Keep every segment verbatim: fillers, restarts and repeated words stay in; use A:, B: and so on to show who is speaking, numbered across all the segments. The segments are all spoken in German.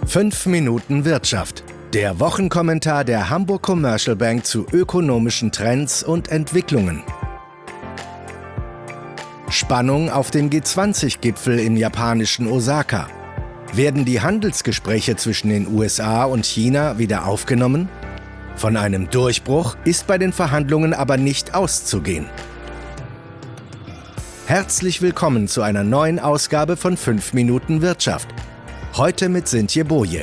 A: fünf Minuten Wirtschaft. Der Wochenkommentar der Hamburg Commercial Bank zu ökonomischen Trends und Entwicklungen. Spannung auf dem G zwanzig Gipfel im japanischen Osaka. Werden die Handelsgespräche zwischen den U S A und China wieder aufgenommen? Von einem Durchbruch ist bei den Verhandlungen aber nicht auszugehen. Herzlich willkommen zu einer neuen Ausgabe von fünf Minuten Wirtschaft. Heute mit Sintje Boje.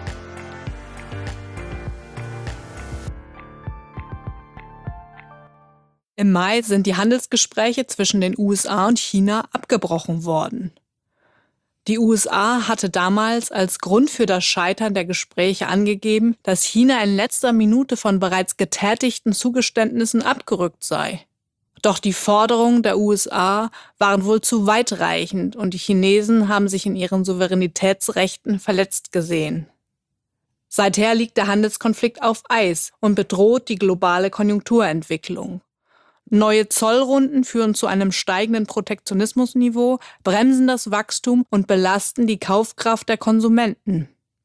B: Im Mai sind die Handelsgespräche zwischen den U S A und China abgebrochen worden. Die U S A hatte damals als Grund für das Scheitern der Gespräche angegeben, dass China in letzter Minute von bereits getätigten Zugeständnissen abgerückt sei. Doch die Forderungen der U S A waren wohl zu weitreichend und die Chinesen haben sich in ihren Souveränitätsrechten verletzt gesehen. Seither liegt der Handelskonflikt auf Eis und bedroht die globale Konjunkturentwicklung. Neue Zollrunden führen zu einem steigenden Protektionismusniveau, bremsen das Wachstum und belasten die Kaufkraft der Konsumenten.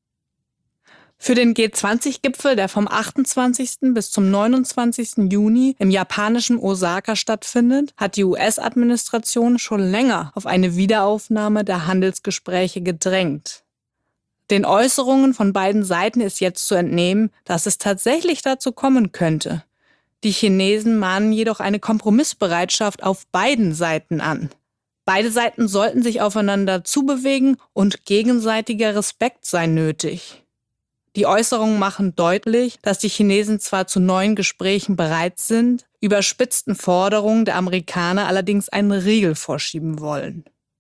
B: Für den G zwanzig Gipfel, der vom achtundzwanzigsten bis zum neunundzwanzigsten Juni im japanischen Osaka stattfindet, hat die U S-Administration schon länger auf eine Wiederaufnahme der Handelsgespräche gedrängt. Den Äußerungen von beiden Seiten ist jetzt zu entnehmen, dass es tatsächlich dazu kommen könnte. Die Chinesen mahnen jedoch eine Kompromissbereitschaft auf beiden Seiten an. Beide Seiten sollten sich aufeinander zubewegen und gegenseitiger Respekt sei nötig. Die Äußerungen machen deutlich, dass die Chinesen zwar zu neuen Gesprächen bereit sind, überspitzten Forderungen der Amerikaner allerdings einen Riegel vorschieben wollen.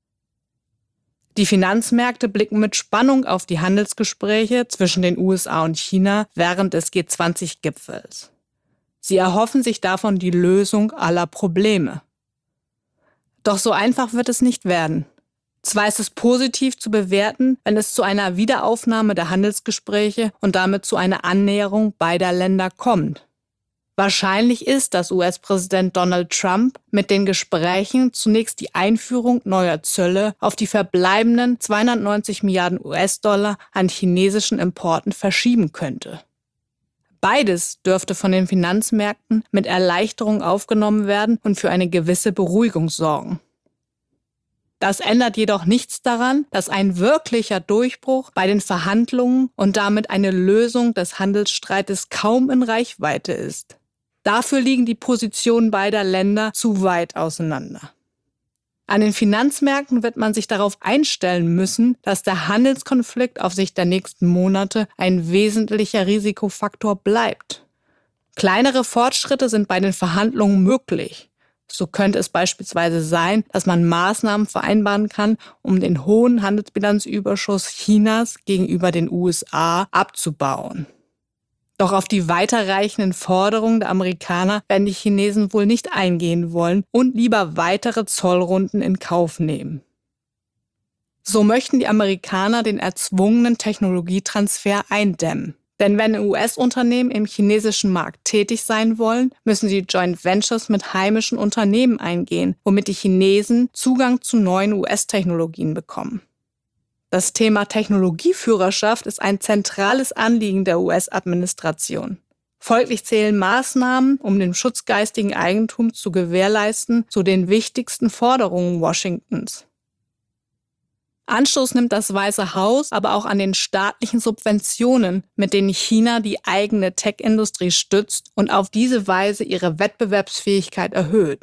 B: Die Finanzmärkte blicken mit Spannung auf die Handelsgespräche zwischen den U S A und China während des G zwanzig Gipfels. Sie erhoffen sich davon die Lösung aller Probleme. Doch so einfach wird es nicht werden. Zwar ist es positiv zu bewerten, wenn es zu einer Wiederaufnahme der Handelsgespräche und damit zu einer Annäherung beider Länder kommt. Wahrscheinlich ist, dass U S-Präsident Donald Trump mit den Gesprächen zunächst die Einführung neuer Zölle auf die verbleibenden zweihundertneunzig Milliarden U S-Dollar an chinesischen Importen verschieben könnte. Beides dürfte von den Finanzmärkten mit Erleichterung aufgenommen werden und für eine gewisse Beruhigung sorgen. Das ändert jedoch nichts daran, dass ein wirklicher Durchbruch bei den Verhandlungen und damit eine Lösung des Handelsstreites kaum in Reichweite ist. Dafür liegen die Positionen beider Länder zu weit auseinander. An den Finanzmärkten wird man sich darauf einstellen müssen, dass der Handelskonflikt auf Sicht der nächsten Monate ein wesentlicher Risikofaktor bleibt. Kleinere Fortschritte sind bei den Verhandlungen möglich. So könnte es beispielsweise sein, dass man Maßnahmen vereinbaren kann, um den hohen Handelsbilanzüberschuss Chinas gegenüber den U S A abzubauen. Doch auf die weiterreichenden Forderungen der Amerikaner werden die Chinesen wohl nicht eingehen wollen und lieber weitere Zollrunden in Kauf nehmen. So möchten die Amerikaner den erzwungenen Technologietransfer eindämmen. Denn wenn U S-Unternehmen im chinesischen Markt tätig sein wollen, müssen sie Joint Ventures mit heimischen Unternehmen eingehen, womit die Chinesen Zugang zu neuen U S-Technologien bekommen. Das Thema Technologieführerschaft ist ein zentrales Anliegen der U S-Administration. Folglich zählen Maßnahmen, um den Schutz geistigen Eigentums zu gewährleisten, zu den wichtigsten Forderungen Washingtons. Anstoß nimmt das Weiße Haus aber auch an den staatlichen Subventionen, mit denen China die eigene Tech-Industrie stützt und auf diese Weise ihre Wettbewerbsfähigkeit erhöht.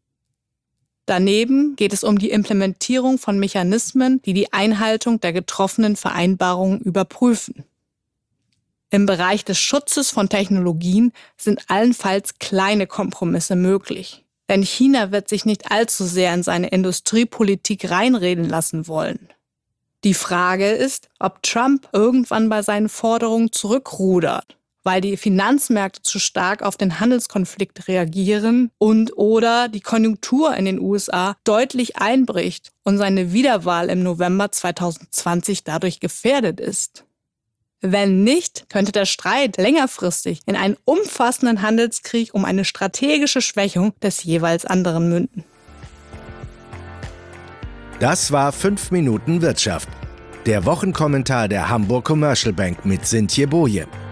B: Daneben geht es um die Implementierung von Mechanismen, die die Einhaltung der getroffenen Vereinbarungen überprüfen. Im Bereich des Schutzes von Technologien sind allenfalls kleine Kompromisse möglich. Denn China wird sich nicht allzu sehr in seine Industriepolitik reinreden lassen wollen. Die Frage ist, ob Trump irgendwann bei seinen Forderungen zurückrudert, weil die Finanzmärkte zu stark auf den Handelskonflikt reagieren und oder die Konjunktur in den U S A deutlich einbricht und seine Wiederwahl im November zweitausendzwanzig dadurch gefährdet ist. Wenn nicht, könnte der Streit längerfristig in einen umfassenden Handelskrieg um eine strategische Schwächung des jeweils anderen münden.
A: Das war fünf Minuten Wirtschaft. Der Wochenkommentar der Hamburg Commercial Bank mit Sintje Boje.